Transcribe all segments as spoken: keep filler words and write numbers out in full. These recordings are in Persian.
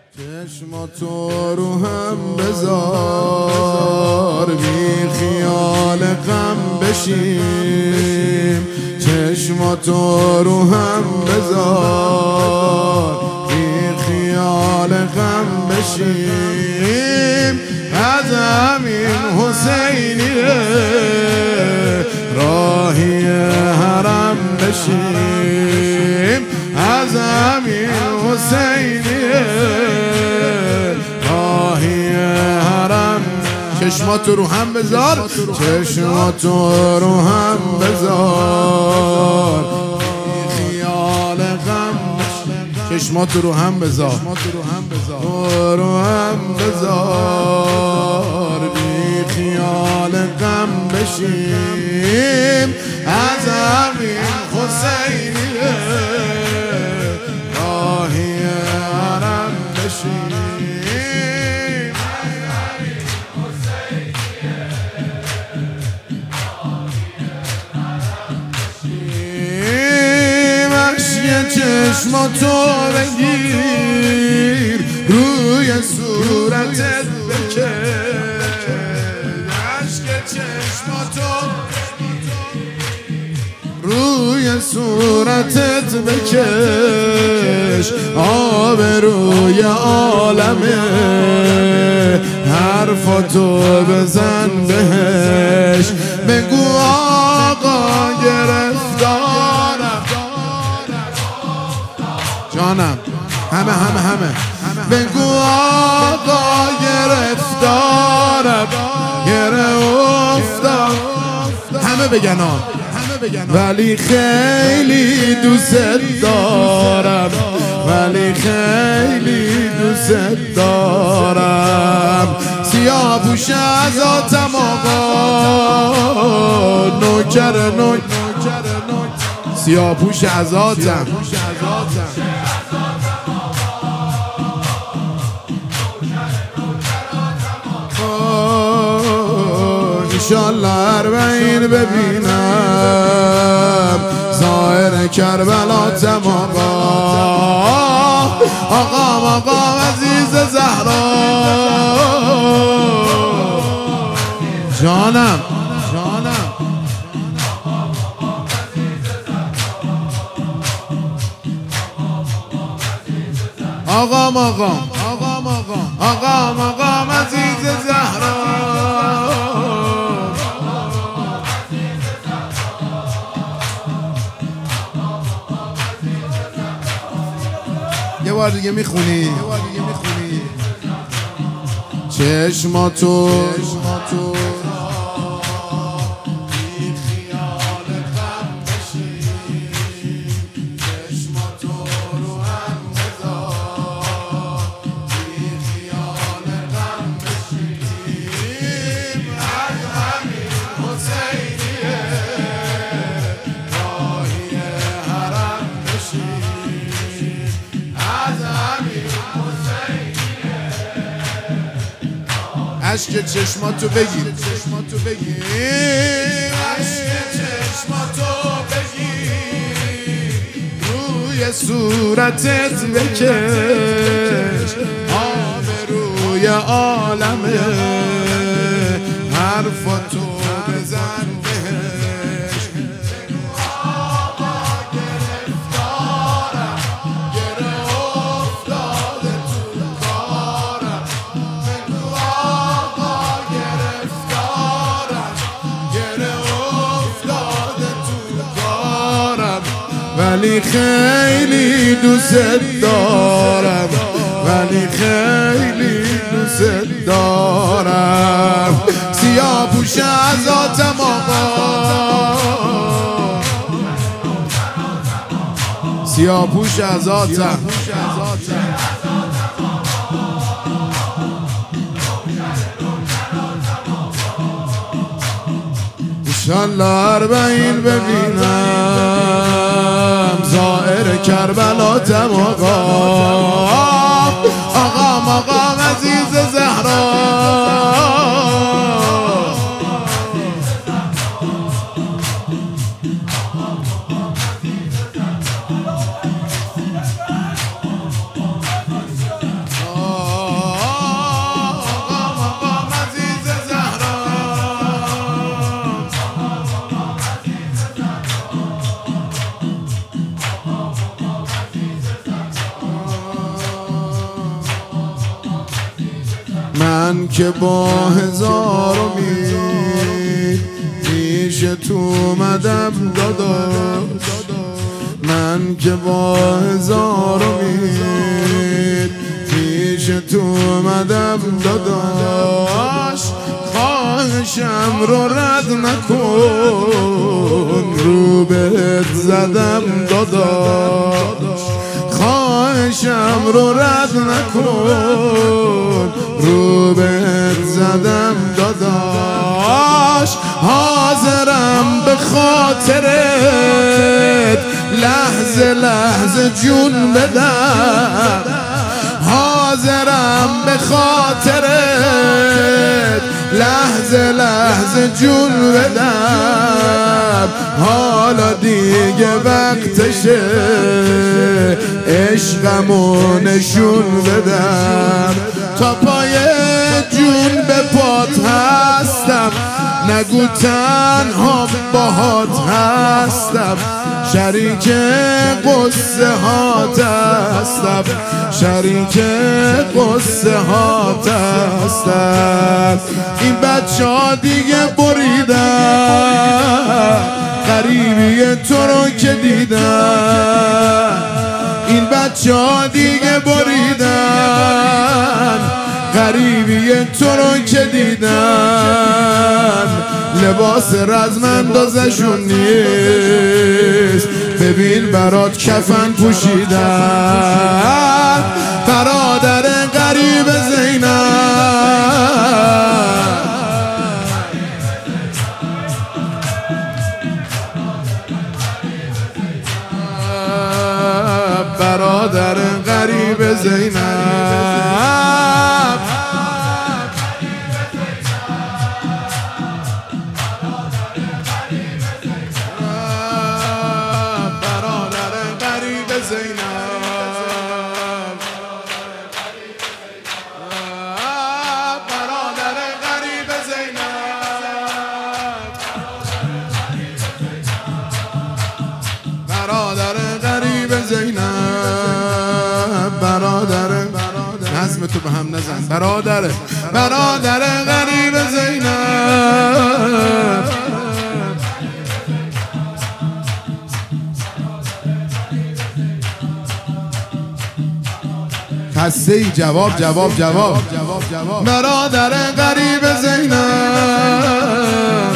چشماتو رو هم بذار بی خیال غم بشیم، چشماتو رو هم بذار بی خیال غم بشیم. از همین حسینیه راهی حرم بشیم، از همین حسینیه راهی حرم. چشماتو رو هم بذار، چشماتو رو هم بذار خیال غم، چشماتو رو هم بذار رو هم بذار بی خیال غم بشیم. از همین حسینیه راهی حرم بشیم، چشماتو بگیر روی صورتت بکش، عشق چشماتو روی صورتت بکش، آب روی عالمه حرفاتو بزن بهش، بگو آقا گرفتارم جانم، همه همه همه بگو آقا گرفتارم گره افتاد، همه بگن آن ولی خیلی دوست دارم، ولی خیلی دوست دارم. سیاه پوش ازاتم آقا نوکر نوک، سیاه پوش ازاتم انشالله اربعین ببینم ظاهر کربلاتم آقا، آقا آقا عزیز زهرا جانم جانم. آقا مقام آقا مقام آقا مقام عزیز زهرا، یه بار دیگه میخونی چشماتو عشق چشماتو بگیر، چشماتو بگیر، عشق چشماتو بگیر روی صورتت بکش، آب روی عالمه حرفاتو بزن بهش، آقا گرفتارم گره افتاده تو کارم، ولی خیلی دوست دارم، ولی خیلی دوست دارم. سیاه پوش ازاتم آقا، سیاه پوش ازاتم انشالله اربعین ببینم ظاهر کربلاتم آقا، آقا مقام عزیز زهرا من که با هزار امید پیش تو اومدم داداش، من که با هزار امید پیش تو اومدم داداش، خواهشم رو رد نکن رو بهت زدم داداش، خواهشم رو رد نکن رو بهت زدم داداش، حاضرم به خاطرت لحظه لحظه جون بدم، حاضرم به خاطرت لحظه لحظه جون بدم، حالا دیگه وقتشه عشقمو نشون بدم، تا پای جون به پات هستم، نگو تنها باهات هستم، شریک قصه هات هستم، شریک قصه هات هستم، این بچه ها دیگه بریدن غریبی تو رو که دیدن، این بچه ها دیگه بریدن غریبی تو رو که دیدن، لباس رزم اندازشون نیست، ببین برات کفن پوشیدن، برادر غریب زینب، برادر غریب زینب، برادر غریب زینب، برادر غریب زینب، برادر غریب زینب، برادر نظم تو به هم نزن، برادر برادر غریب زینب، هسته ای جواب جواب جواب برادر غریب زینب،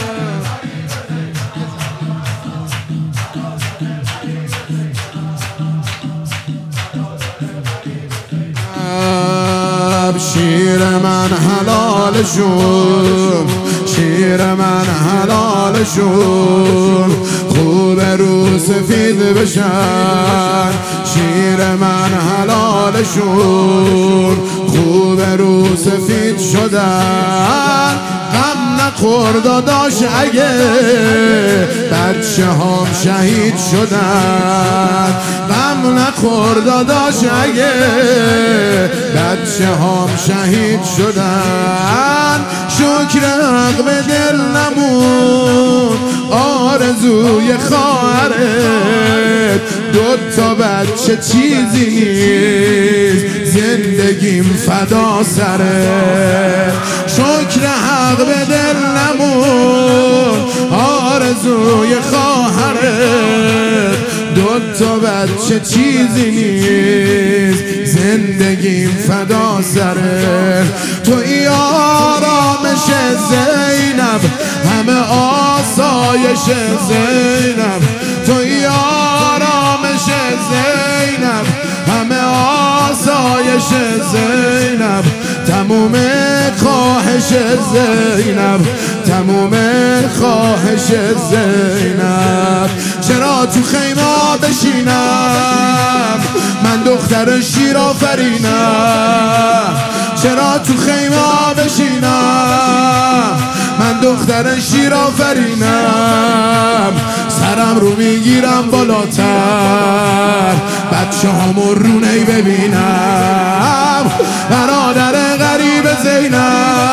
شیر من حلال شون، شیر من حلال شون، خوب رو سفید بشن، شیر من حلال شون، خوب رو سفید شدن، غم نخور داداش اگه بچه هم شهید شدن، غم نخور داداش اگه بچه هم شهید شدن، شکر حق به دل نمون آرزوی خواهرت، دوتا بچه چیزی نیست زندگیم فدا سرت، شکر حق به دل نمون آرزوی خواهرت، دوتا بچه چیزی نیست زندگیم فدا سرت، توی آرامش زینب همه آسایش زینب، توی آرامش زینب همه آسایش زینب، تموم خواهش زینب، تموم خواهش زینب، چرا تو خیمه بشینم من دختر شیر آفرینم، چرا تو خیمه بشینم من دختر شیر آفرینم، سرم رو میگیرم بالاتر بچه همو رو نی ببینم، برادر غریب زینب،